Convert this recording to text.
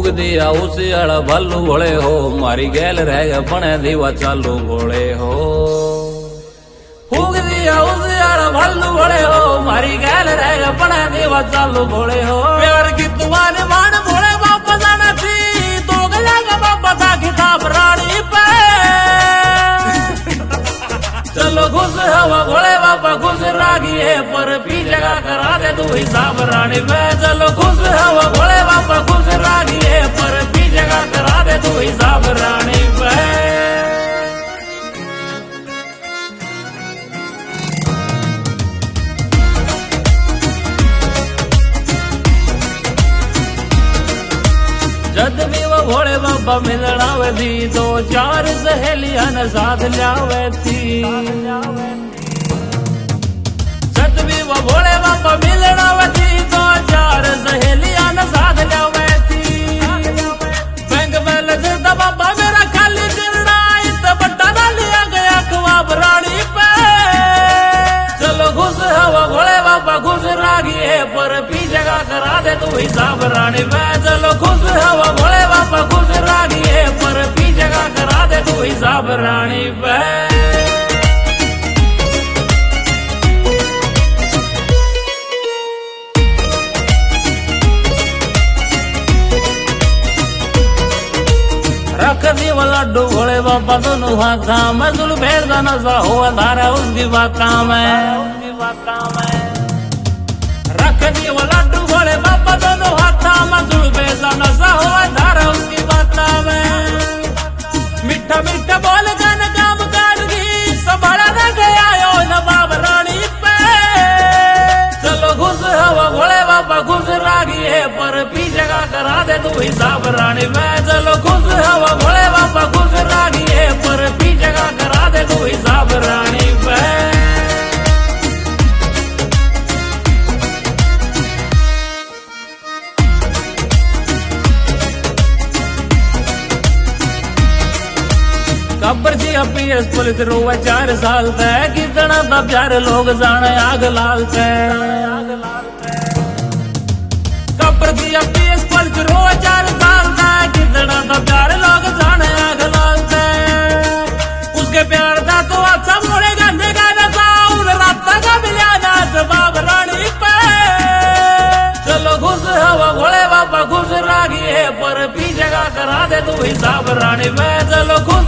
फूक दिया उसे अड़ भल्लू भोले हो, मारी गैल रह गए बने दीवा चालू भोले हो। फूक दिया उसे अड़ भल्लू भोले हो, मारी गैल रह गए बने दीवा चालू भोले हो। प्यार की तुम्हारे मान भोले बापा जाना थी, तो गला का बापा था किताब रानी पे। चलो खुश हवा भोले बापा खुश रागी है, पर पी जगह करा दे तू हिसाब रानी में। चलो खुश हवा भोले बापा खुश रागी है, पर पी जगह करा दे तू हिसाब रानी में। जद भी वो भोले बाबा मिलना आवे थी, दो चार सहेलियां ने साथ लावे थी। जद भी वो भोले बाबा मिलना आवे थी, दो चार सहेलियां ने साथ लावे थी। बैंक बैलेंस दा बाबा मेरा खाली करना, इत बट्टा ना लिया गया ख्वाब रानी पे। चलो खुश हवा भोले बाबा खुश रागी है, पर पी जगह करा दे तू हिसाब रानी में। चलो खुश हवा भोले बाबा खुश रागी है, पर पी जगह करा दे तू हिसाब रानी पे। रख दी वो लड्डू भोले बाबा दोनों हाथा में, जुल भेद नशा हो धारा उसकी बाता में। रख दी वो लड्डू भोले बाबा दोनों हाथा में, जुल भेद नशा हो धारा उसकी बाता में। मीठा मीठा बोल गन काम काटगी, संभाला न गया यो नवाब रानी पे। चलो खुश हवा भोले बाबा खुश रागी है, पर पी जगह करा दे तू हिसाब रानी में। चलो खुश हवा भोले बाबा खुश रागी है, पर पी जगह करा दे तू हिसाब रानी पे। कब्र जी पीएस पुलिस रोवे 4 साल तक, कितना था प्यार लोग जाने आग लाल तक। कब्र जी पीएस पुलिस रोवे 4 साल तक, कितना था प्यार लोग जाने आग लाल तक। उसके प्यार था तो अच्छा मोड़े गंदे का नशा, उन रात का मिला ना जवाब रानी पे। चलो खुश हवा भोले बाबा खुश रागी है, पर पी जगह करा दे तू हिसाब रानी में। चलो खुश